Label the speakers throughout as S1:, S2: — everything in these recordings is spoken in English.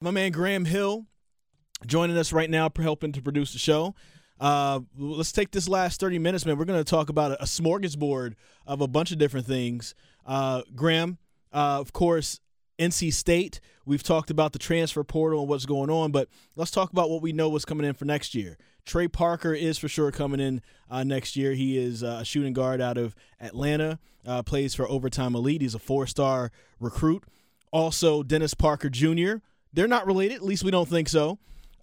S1: My man Graham Hill joining us right now, helping to produce the show. Let's take this last 30 minutes, man. We're going to talk about a smorgasbord of a bunch of different things. Graham, of course, NC State. We've talked about the transfer portal and what's going on, but let's talk about what we know what's coming in for next year. Trey Parker is for sure coming in next year. He is a shooting guard out of Atlanta, plays for Overtime Elite. He's a 4-star recruit. Also, Dennis Parker Jr. They're not related, at least we don't think so.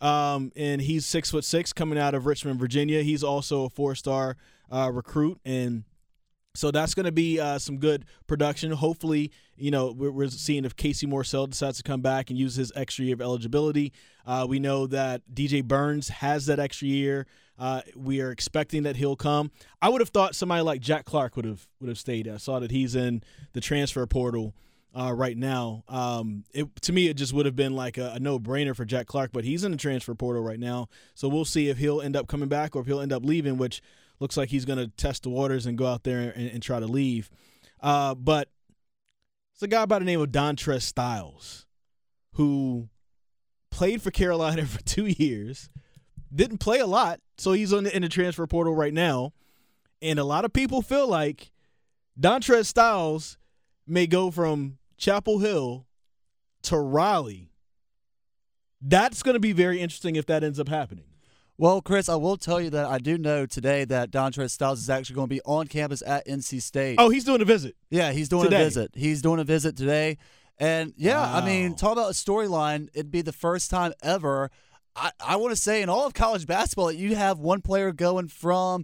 S1: And he's 6'6", coming out of Richmond, Virginia. He's also a 4-star recruit, and so that's going to be some good production. Hopefully, we're seeing if Casey Morsell decides to come back and use his extra year of eligibility. We know that DJ Burns has that extra year. We are expecting that he'll come. I would have thought somebody like Jack Clark would have stayed. I saw that he's in the transfer portal right now. To me, it just would have been like a no-brainer for Jack Clark, but he's in the transfer portal right now. So we'll see if he'll end up coming back or if he'll end up leaving, which looks like he's going to test the waters and go out there and try to leave. But it's a guy by the name of Dontrez Styles, who played for Carolina for 2 years, didn't play a lot, so he's in the transfer portal right now. And a lot of people feel like Dontrez Styles may go from Chapel Hill to Raleigh. That's going to be very interesting if that ends up happening.
S2: Well, Chris, I will tell you that I do know today that Dontrez Styles is actually going to be on campus at NC State.
S1: Oh, he's doing a visit.
S2: Yeah, he's doing
S1: today.
S2: a visit. He's doing a visit today. And, yeah,
S1: wow.
S2: I mean, talk about a storyline. It'd be the first time ever, I want to say, in all of college basketball, that you have one player going from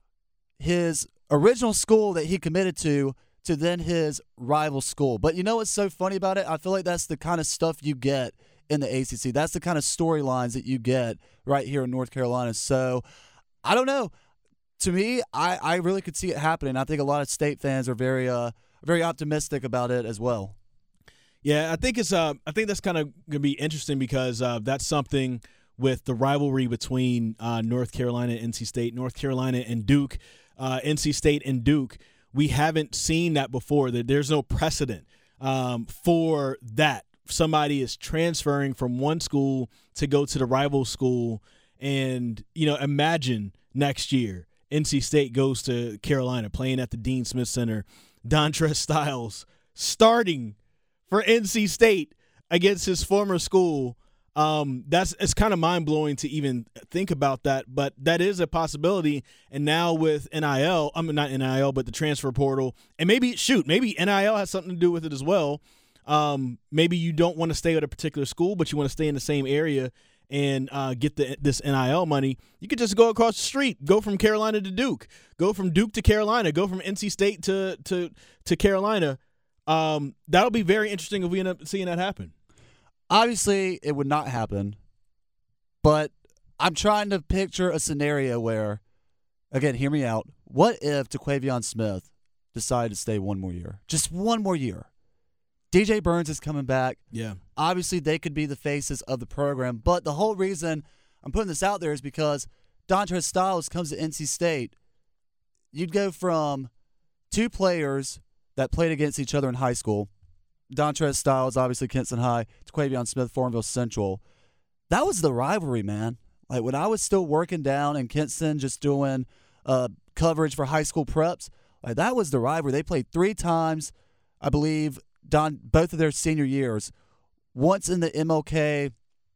S2: his original school that he committed to then his rival school. But you know what's so funny about it? I feel like that's the kind of stuff you get in the ACC. That's the kind of storylines that you get right here in North Carolina. So, I don't know. To me, I really could see it happening. I think a lot of State fans are very optimistic about it as well.
S1: Yeah, I think that's kind of going to be interesting because that's something with the rivalry between North Carolina and NC State, North Carolina and Duke, NC State and Duke. We haven't seen that before. There's no precedent for that. Somebody is transferring from one school to go to the rival school, and imagine next year NC State goes to Carolina, playing at the Dean Smith Center. Dontrez Styles starting for NC State against his former school. It's kind of mind-blowing to even think about that, but that is a possibility. And now with NIL, not NIL, but the transfer portal, and maybe NIL has something to do with it as well. Maybe you don't want to stay at a particular school, but you want to stay in the same area and get this NIL money. You could just go across the street, go from Carolina to Duke, go from Duke to Carolina, go from NC State to Carolina. That'll be very interesting if we end up seeing that happen.
S2: Obviously, it would not happen, but I'm trying to picture a scenario where, again, hear me out. What if TaQuavion Smith decided to stay one more year? Just one more year. DJ Burns is coming back.
S1: Yeah.
S2: Obviously, they could be the faces of the program, but the whole reason I'm putting this out there is because Dontrez Styles comes to NC State. You'd go from two players that played against each other in high school, Dontrez Styles, obviously Kinston High, TaQuavion Smith, Farmville Central. That was the rivalry, man. Like when I was still working down in Kinston, just doing coverage for high school preps, like that was the rivalry. They played 3 times, I believe, both of their senior years. Once in the MLK,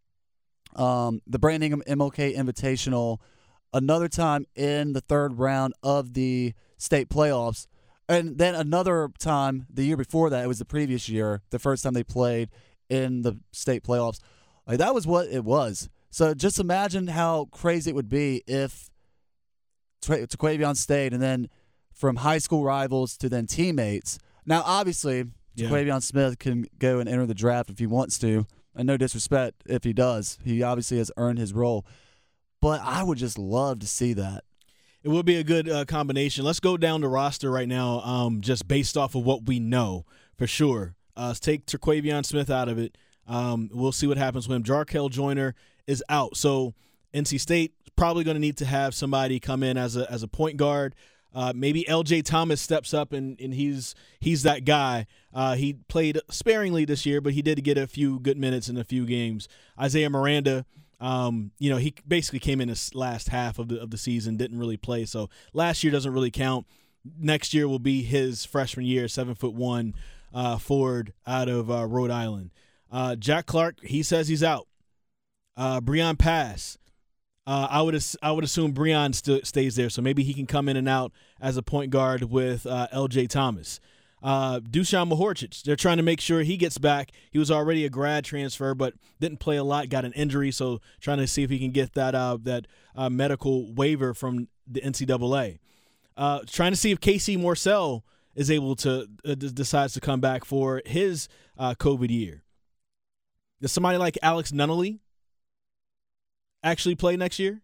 S2: the Brandon Ingham MLK Invitational, another time in the third round of the state playoffs. And then another time the year before that, it was the previous year, the first time they played in the state playoffs. Like that was what it was. So just imagine how crazy it would be if TaQuavion stayed, and then from high school rivals to then teammates. Now, obviously, TaQuavion Smith can go and enter the draft if he wants to, and no disrespect if he does. He obviously has earned his role. But I would just love to see that.
S1: It would be a good combination. Let's go down the roster right now, just based off of what we know for sure. Let's take TaQuavion Smith out of it. We'll see what happens with him. Jarkel Joyner is out, so NC State is probably going to need to have somebody come in as a point guard. Maybe L.J. Thomas steps up and he's that guy. He played sparingly this year, but he did get a few good minutes in a few games. Isaiah Miranda, he basically came in this last half of the season, didn't really play. So last year doesn't really count. Next year will be his freshman year, 7'1" forward out of Rhode Island. Jack Clark, he says he's out. Breon Pass, I would assume Breon stays there, so maybe he can come in and out as a point guard with L.J. Thomas. Dusan Mahorcic, they're trying to make sure he gets back. He was already a grad transfer, but didn't play a lot, got an injury, so trying to see if he can get that medical waiver from the NCAA. Trying to see if Casey Morsell is able to decides to come back for his COVID year. Does somebody like Alex Nunnally actually play next year?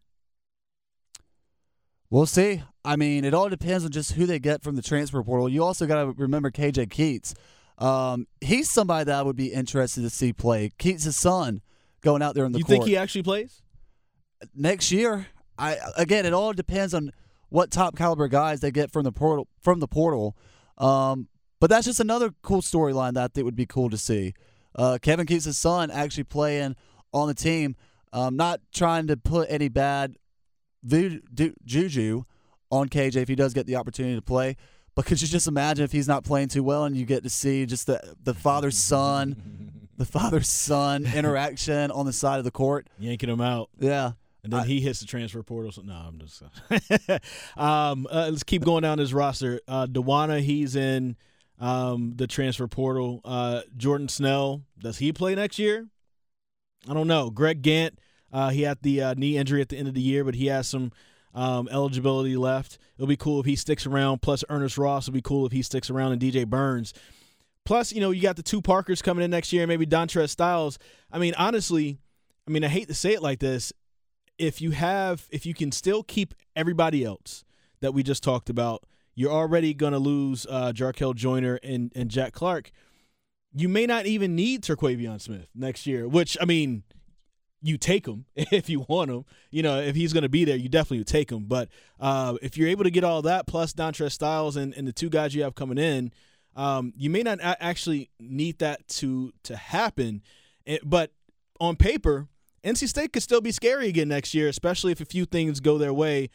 S2: We'll see. I mean, it all depends on just who they get from the transfer portal. You also got to remember KJ Keats. He's somebody that I would be interested to see play. Keats' son going out there in the court.
S1: You think he actually plays?
S2: Next year? Again, it all depends on what top caliber guys they get from the portal. But that's just another cool storyline that I think would be cool to see. Kevin Keats' son actually playing on the team. Not trying to put any bad juju on KJ if he does get the opportunity to play. But could you just imagine if he's not playing too well and you get to see just the father-son interaction on the side of the court?
S1: Yanking him out.
S2: Yeah.
S1: And then he hits the transfer portal. So, no, I'm just let's keep going down his roster. Dewana, he's in the transfer portal. Jordan Snell, does he play next year? I don't know. Greg Gant, he had the knee injury at the end of the year, but he has some eligibility left. It'll be cool if he sticks around. Plus, Ernest Ross will be cool if he sticks around, and DJ Burns. Plus, you got the two Parkers coming in next year, maybe Dontrez Styles. I mean, honestly, I hate to say it like this. If you can still keep everybody else that we just talked about, you're already going to lose Jarkel Joyner and Jack Clark. You may not even need Terquavion Smith next year, which, you take him if you want him. If he's going to be there, you definitely would take him. But if you're able to get all that, plus Dontrez Styles and the two guys you have coming in, you may not actually need that to happen. But on paper, NC State could still be scary again next year, especially if a few things go their way,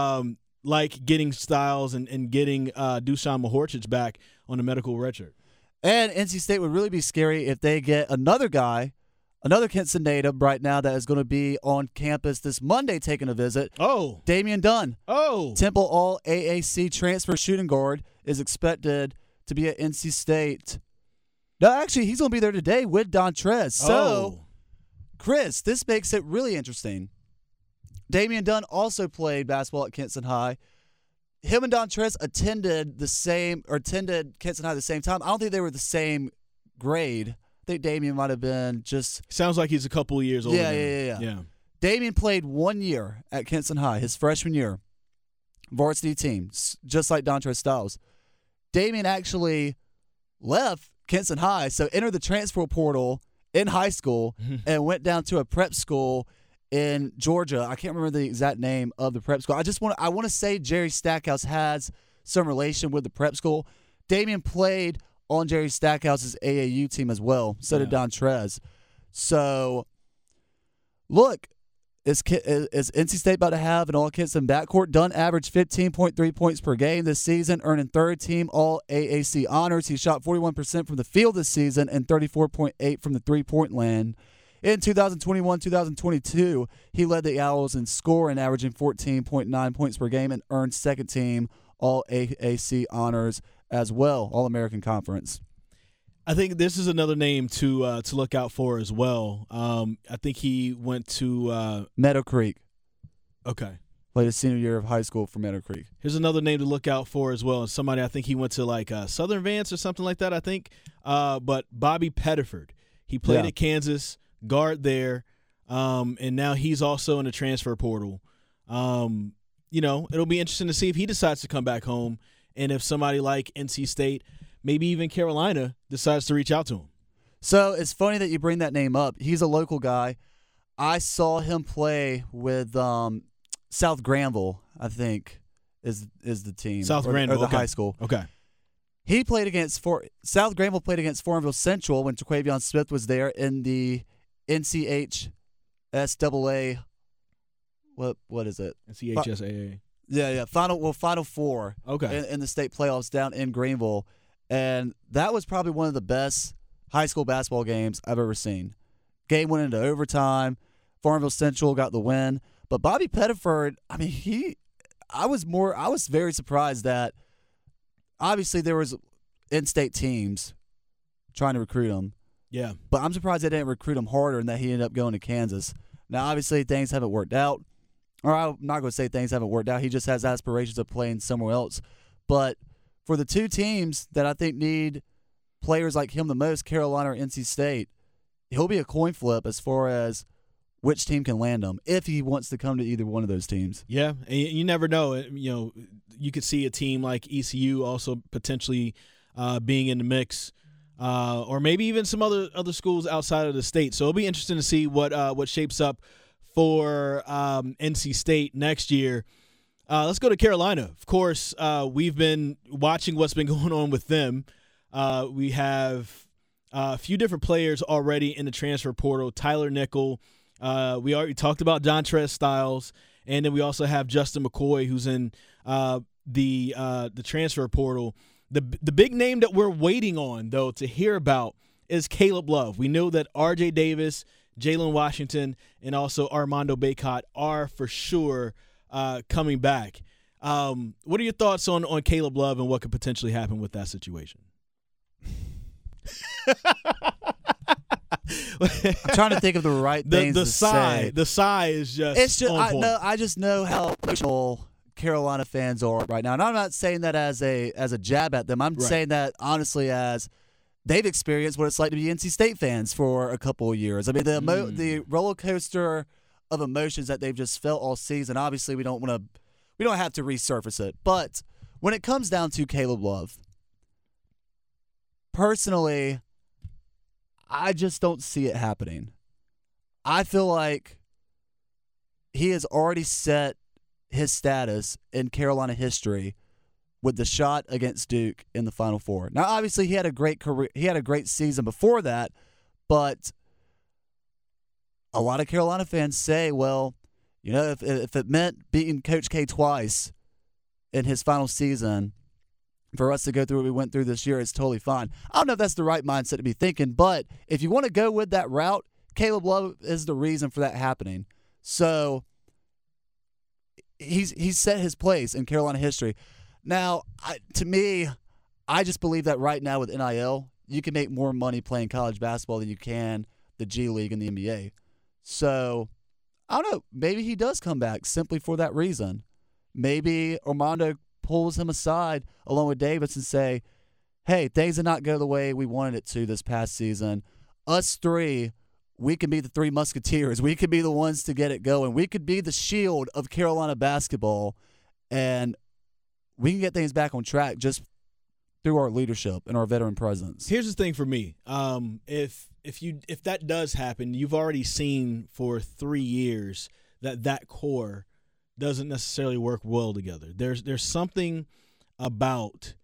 S1: like getting Styles and getting Dusan Mahorcic back on the medical redshirt.
S2: And NC State would really be scary if they get another guy, another Kinston native right now that is going to be on campus this Monday taking a visit.
S1: Oh.
S2: Damian Dunn.
S1: Oh.
S2: Temple All-AAC transfer shooting guard is expected to be at NC State. No, actually, he's going to be there today with Dontrez. So, Chris, this makes it really interesting. Damian Dunn also played basketball at Kinston High. Him and Dontrez attended Kinston High at the same time. I don't think they were the same grade. I think Damian might have been just...
S1: Sounds like he's a couple of years older.
S2: Yeah. Damian played 1 year at Kinston High, his freshman year. Varsity team, just like Dontrez Styles. Damian actually left Kinston High, so entered the transfer portal in high school and went down to a prep school in Georgia. I can't remember the exact name of the prep school. I want to say Jerry Stackhouse has some relation with the prep school. Damian played on Jerry Stackhouse's AAU team as well. So did Dontrez. So, look, is NC State about to have an all-Kinston backcourt? Dunn averaged 15.3 points per game this season, earning third-team All-AAC honors. He shot 41% from the field this season and 34.8% from the three-point land. In 2021-2022, he led the Owls in scoring, averaging 14.9 points per game, and earned second-team All-AAC honors as well, All-American Conference.
S1: I think this is another name to look out for as well. I think he went to
S2: Meadow Creek.
S1: Okay.
S2: Played his senior year of high school for Meadow Creek.
S1: Here's another name to look out for as well. And somebody, I think he went to like Southern Vance or something like that, I think. But Bobby Pettiford. He played at Kansas, guard there, and now he's also in the transfer portal. It'll be interesting to see if he decides to come back home and if somebody like NC State, maybe even Carolina, decides to reach out to him.
S2: So it's funny that you bring that name up. He's a local guy. I saw him play with South Granville, I think, is the team.
S1: South
S2: or
S1: Granville,
S2: the
S1: okay.
S2: high school.
S1: Okay.
S2: He played against South Granville played against Farmville Central when Jaquavion Smith was there in the NCHSAA. What is it?
S1: CHSAA.
S2: Yeah. Final Four.
S1: Okay.
S2: In the state playoffs down in Greenville, and that was probably one of the best high school basketball games I've ever seen. Game went into overtime. Farmville Central got the win, but Bobby Pettiford, I mean, I was very surprised that obviously there was in-state teams trying to recruit him.
S1: Yeah.
S2: But I'm surprised they didn't recruit him harder and that he ended up going to Kansas. Now, obviously, things haven't worked out. Or I'm not going to say things haven't worked out. He just has aspirations of playing somewhere else. But for the two teams that I think need players like him the most, Carolina or NC State, he'll be a coin flip as far as which team can land him if he wants to come to either one of those teams.
S1: Yeah, and you never know. You know, you could see a team like ECU also potentially being in the mix, or maybe even some other schools outside of the state. So it'll be interesting to see what shapes up for NC State next year. Let's go to Carolina. Of course, we've been watching what's been going on with them. We have a few different players already in the transfer portal. Tyler Nickel. We already talked about Dontrez Styles, and then we also have Justin McCoy, who's in the transfer portal. The big name that we're waiting on, though, to hear about is Caleb Love. We know that R.J. Davis, Jalen Washington, and also Armando Bacot are for sure coming back. What are your thoughts on Caleb Love and what could potentially happen with that situation?
S2: I'm trying to think of the right things to say.
S1: The sigh is just on point.
S2: I just know how emotional Carolina fans are right now, and I'm not saying that as a jab at them. I'm saying that honestly as they've experienced what it's like to be NC State fans for a couple of years. I mean, the roller coaster of emotions that they've just felt all season. Obviously, we don't have to resurface it, but when it comes down to Caleb Love, personally, I just don't see it happening. I feel like he has already set his status in Carolina history with the shot against Duke in the Final Four. Now, obviously, he had a great career. He had a great season before that, but a lot of Carolina fans say, well, you know, if it meant beating Coach K twice in his final season, for us to go through what we went through this year, it's totally fine. I don't know if that's the right mindset to be thinking, but if you want to go with that route, Caleb Love is the reason for that happening. So he's set his place in Carolina history. Now, to me, I just believe that right now with NIL, you can make more money playing college basketball than you can the G League and the NBA. So I don't know. Maybe he does come back simply for that reason. Maybe Armando pulls him aside along with Davis and say, hey, things did not go the way we wanted it to this past season. Us three, we can be the three musketeers. We could be the ones to get it going. We could be the shield of Carolina basketball, and we can get things back on track just through our leadership and our veteran presence.
S1: Here's the thing for me. If that does happen, you've already seen for 3 years that core doesn't necessarily work well together. There's something about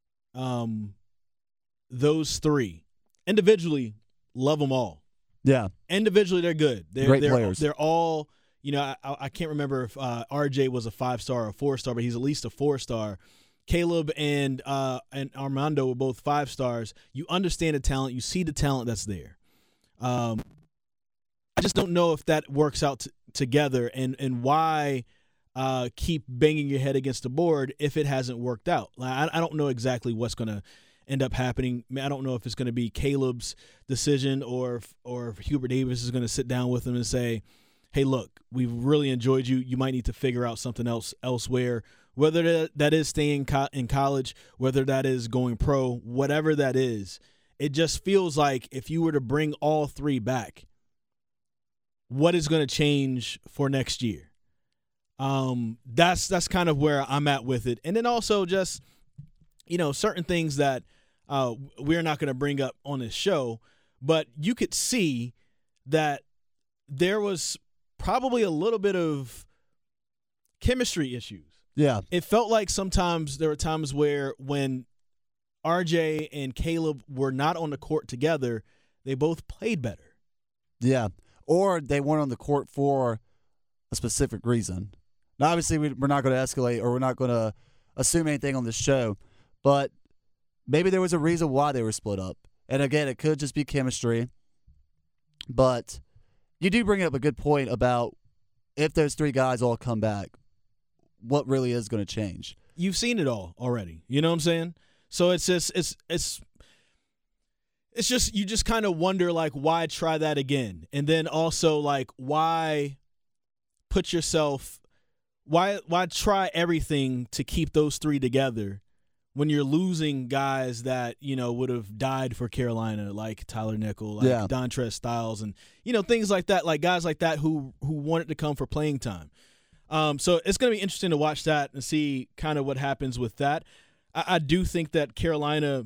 S1: those three. Individually, love them all.
S2: Yeah.
S1: Individually, they're good.
S2: Great players.
S1: They're all, you know, I can't remember if RJ was a 5-star or a 4-star, but he's at least a 4-star. Caleb and Armando were both 5 stars. You understand the talent. You see the talent that's there. I just don't know if that works out together and why keep banging your head against the board if it hasn't worked out. I don't know exactly what's going to end up happening. I don't know if it's going to be Caleb's decision or if Hubert Davis is going to sit down with him and say, hey, look, we've really enjoyed you. You might need to figure out something else elsewhere, whether that is staying in college, whether that is going pro, whatever that is. It just feels like if you were to bring all three back, what is going to change for next year? That's kind of where I'm at with it. And then also just, you know, certain things that we're not going to bring up on this show, but you could see that there was probably a little bit of chemistry issues
S2: Yeah.
S1: It felt like sometimes there were times where when RJ and Caleb were not on the court together, they both played better.
S2: Yeah. Or they weren't on the court for a specific reason. Now, obviously, we're not going to escalate or we're not going to assume anything on this show, but maybe there was a reason why they were split up. And again, it could just be chemistry. But you do bring up a good point about if those three guys all come back, what really is going to change.
S1: You've seen it all already. You know what I'm saying? So it's just you just kind of wonder, like, why try that again? And then also, like, why put yourself why try everything to keep those three together when you're losing guys that, would have died for Carolina, like Tyler Nickel, like Dontrez Styles, and, things like that, like guys like that who wanted to come for playing time. So it's going to be interesting to watch that and see kind of what happens with that. I do think that Carolina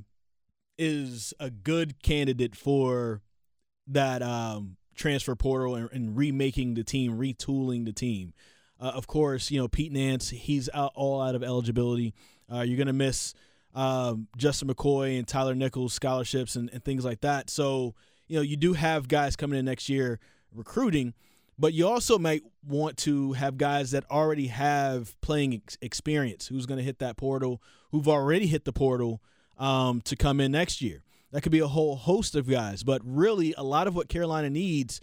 S1: is a good candidate for that transfer portal and remaking the team, retooling the team. Of course, Pete Nance, he's all out of eligibility. You're going to miss Justin McCoy and Tyler Nichols scholarships and things like that. So, you do have guys coming in next year recruiting, but you also might want to have guys that already have playing experience, who's going to hit that portal, who've already hit the portal to come in next year. That could be a whole host of guys, but really a lot of what Carolina needs,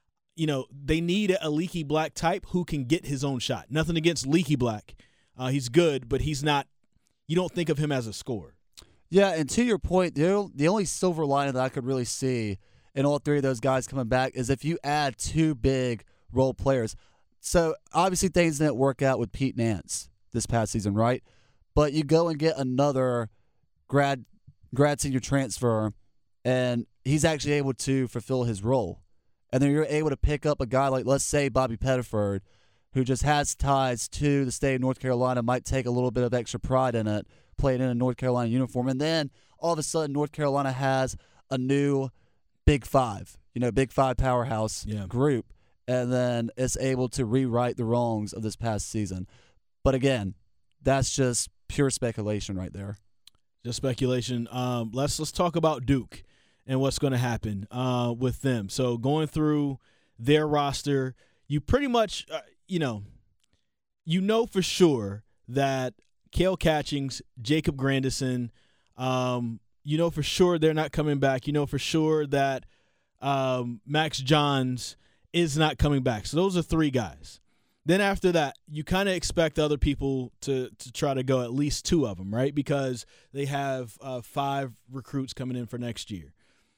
S1: they need a Leaky Black type who can get his own shot. Nothing against Leaky Black. He's good, but he's not – you don't think of him as a scorer.
S2: Yeah, and to your point, the only silver lining that I could really see in all three of those guys coming back is if you add two big role players. So, obviously, things didn't work out with Pete Nance this past season, right? But you go and get another grad senior transfer, and he's actually able to fulfill his role. And then you're able to pick up a guy like, let's say, Bobby Pettiford, who just has ties to the state of North Carolina, might take a little bit of extra pride in it, playing in a North Carolina uniform. And then all of a sudden, North Carolina has a new Big Five, Big Five powerhouse group. And then it's able to rewrite the wrongs of this past season. But again, that's just pure speculation right there.
S1: Just speculation. Let's talk about Duke and what's going to happen with them. So going through their roster, you pretty much, for sure that Cale Catchings, Jacob Grandison, for sure they're not coming back. For sure that Max Johns is not coming back. So those are three guys. Then after that, you kind of expect other people to try to go, at least two of them, right? Because they have 5 recruits coming in for next year.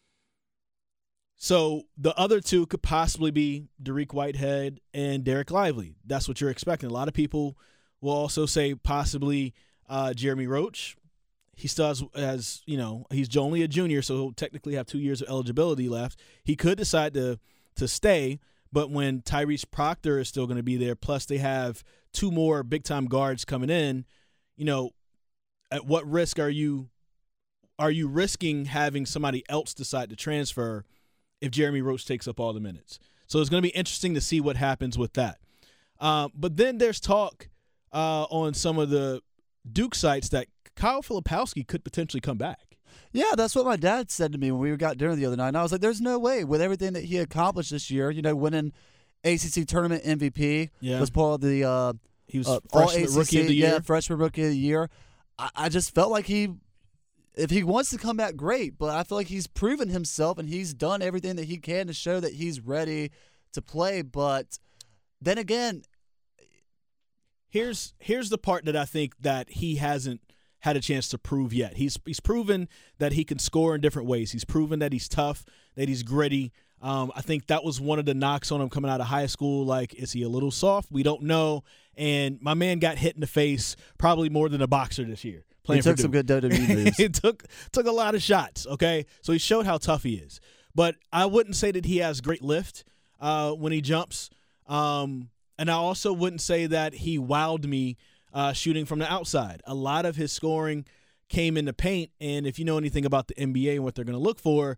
S1: So the other two could possibly be Dariq Whitehead and Derek Lively. That's what you're expecting. A lot of people will also say possibly Jeremy Roach. He still has, he's only a junior, so he'll technically have 2 years of eligibility left. He could decide to stay, but when Tyrese Proctor is still going to be there, plus they have 2 more big-time guards coming in, at what risk are you risking having somebody else decide to transfer if Jeremy Roach takes up all the minutes? So it's going to be interesting to see what happens with that. But then there's talk on some of the Duke sites that Kyle Filipowski could potentially come back.
S2: Yeah, that's what my dad said to me when we got dinner the other night. And I was like, there's no way with everything that he accomplished this year, winning ACC tournament MVP, was part of the
S1: he was
S2: freshman
S1: rookie of the year.
S2: Yeah, freshman rookie of the year. I just felt like if he wants to come back, great, but I feel like he's proven himself and he's done everything that he can to show that he's ready to play. But then again,
S1: here's the part that I think that he hasn't had a chance to prove yet. He's proven that he can score in different ways. He's proven that he's tough, that he's gritty. I think that was one of the knocks on him coming out of high school. Like, is he a little soft? We don't know. And my man got hit in the face probably more than a boxer this year.
S2: He took some good WWE moves.
S1: He took a lot of shots, okay? So he showed how tough he is. But I wouldn't say that he has great lift when he jumps. And I also wouldn't say that he wowed me shooting from the outside. A lot of his scoring came in the paint, and if you know anything about the NBA and what they're going to look for,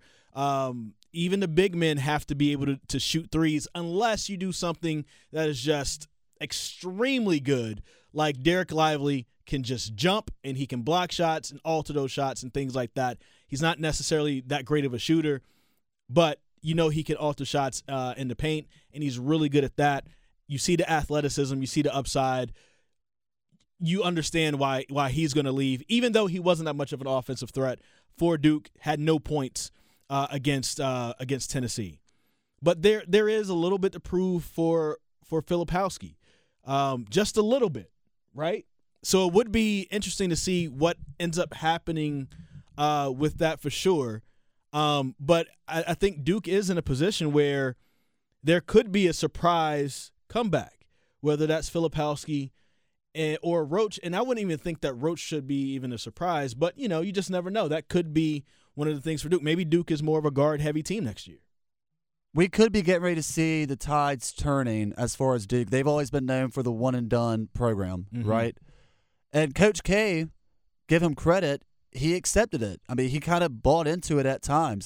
S1: even the big men have to be able to shoot threes unless you do something that is just extremely good, like Derek Lively can just jump and he can block shots and alter those shots and things like that. He's not necessarily that great of a shooter, but he can alter shots in the paint, and he's really good at that. You see the athleticism, you see the upside. You understand why he's going to leave, even though he wasn't that much of an offensive threat for Duke, had no points against Tennessee. But there is a little bit to prove for Filipowski, just a little bit, right? So it would be interesting to see what ends up happening with that for sure. But I think Duke is in a position where there could be a surprise comeback, whether that's Filipowski or Roach. And I wouldn't even think that Roach should be even a surprise, but you just never know. That could be one of the things for Duke. Maybe Duke is more of a guard-heavy team next year.
S2: We could be getting ready to see the tides turning as far as Duke. They've always been known for the one-and-done program, right? And Coach K, give him credit, he accepted it. I mean, he kind of bought into it at times.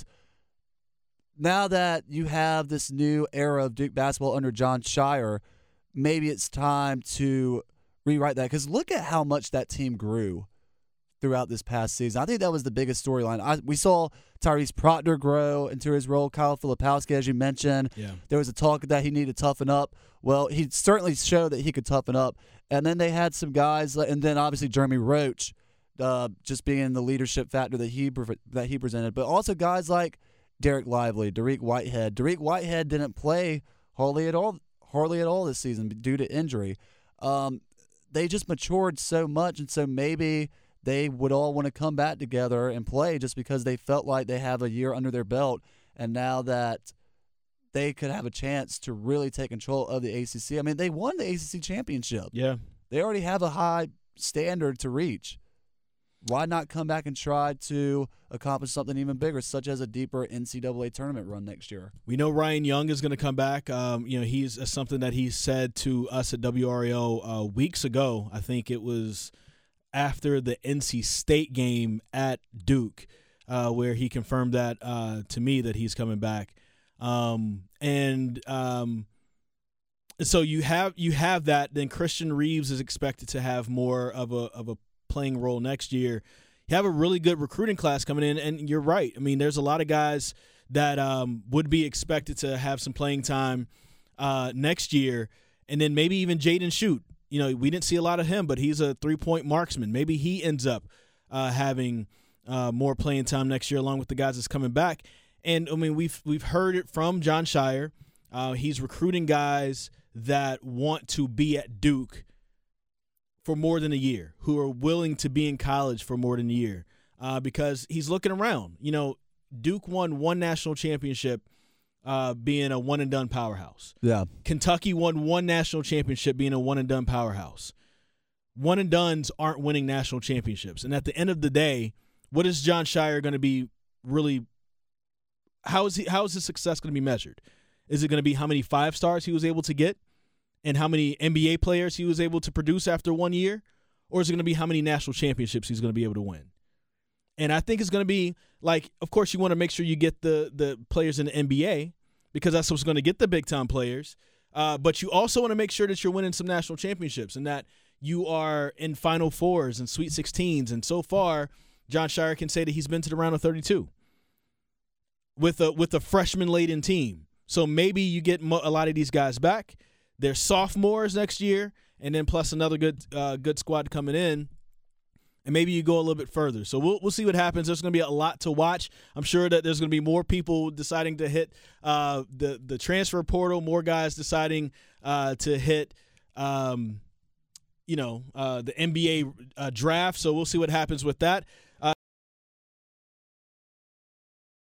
S2: Now that you have this new era of Duke basketball under Jon Scheyer, maybe it's time to rewrite that. Because look at how much that team grew throughout this past season. I think that was the biggest storyline. We saw Tyrese Proctor grow into his role. Kyle Filipowski, as you mentioned.
S1: Yeah. There
S2: was a talk that he needed to toughen up. Well, he certainly showed that he could toughen up. And then they had some guys, and then obviously Jeremy Roach, just being the leadership factor that he presented. But also guys like Derek Lively, Dariq Whitehead. Dariq Whitehead didn't play hardly at all this season due to injury. They just matured so much, and so maybe they would all want to come back together and play just because they felt like they have a year under their belt, and now that they could have a chance to really take control of the ACC. I mean, they won the ACC championship.
S1: Yeah.
S2: They already have a high standard to reach. Why not come back and try to accomplish something even bigger, such as a deeper NCAA tournament run next year?
S1: We know Ryan Young is going to come back. He's something that he said to us at WRAL weeks ago. I think it was after the NC State game at Duke, where he confirmed that to me that he's coming back. So you have that. Then Christian Reeves is expected to have more of a playing role next year. You have a really good recruiting class coming in, and you're right. I mean, there's a lot of guys that would be expected to have some playing time next year, and then maybe even Jaden Schutt. We didn't see a lot of him, but he's a 3-point marksman. Maybe he ends up having more playing time next year, along with the guys that's coming back. And I mean, we've heard it from Jon Scheyer. He's recruiting guys that want to be at Duke for more than a year, who are willing to be in college for more than a year, because he's looking around. Duke won one national championship being a one-and-done powerhouse.
S2: Yeah.
S1: Kentucky won one national championship being a one-and-done powerhouse. One-and-dones aren't winning national championships. And at the end of the day, what is Jon Scheyer going to be really – how is his success going to be measured? Is it going to be how many 5-stars he was able to get and how many NBA players he was able to produce after 1 year? Or is it going to be how many national championships he's going to be able to win? And I think it's going to be like, of course, you want to make sure you get the players in the NBA because that's what's going to get the big-time players. But you also want to make sure that you're winning some national championships and that you are in Final Fours and Sweet 16s. And so far, Jon Scheyer can say that he's been to the round of 32 with a freshman-laden team. So maybe you get a lot of these guys back. They're sophomores next year, and then plus another good squad coming in. And maybe you go a little bit further. So we'll see what happens. There's going to be a lot to watch. I'm sure that there's going to be more people deciding to hit the transfer portal, more guys deciding to hit the NBA draft. So we'll see what happens with that.